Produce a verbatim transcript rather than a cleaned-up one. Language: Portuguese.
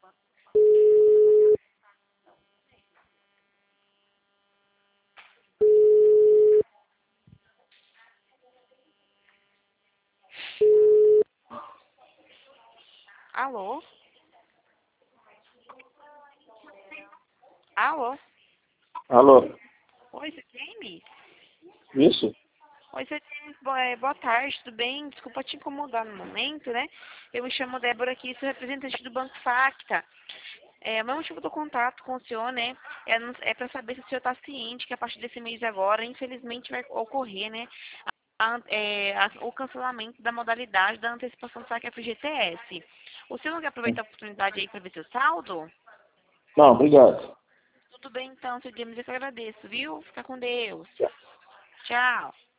Alô? Alô? Alô, Oi, você é James? isso? Oi, você é James. Boa, é, boa tarde, tudo bem? Desculpa te incomodar no momento, né? Eu me chamo Débora aqui, sou representante do Banco Facta. É, o meu motivo do contato com o senhor, né, é, não- é para saber se o senhor está ciente que a partir desse mês agora, infelizmente, vai ocorrer, né, a- é, a- o cancelamento da modalidade da antecipação do saque F G T S. O senhor não quer aproveitar a oportunidade aí para ver seu saldo? Não, obrigado. Tudo bem, então, seu James, eu que agradeço, viu? Fica com Deus. Tchau.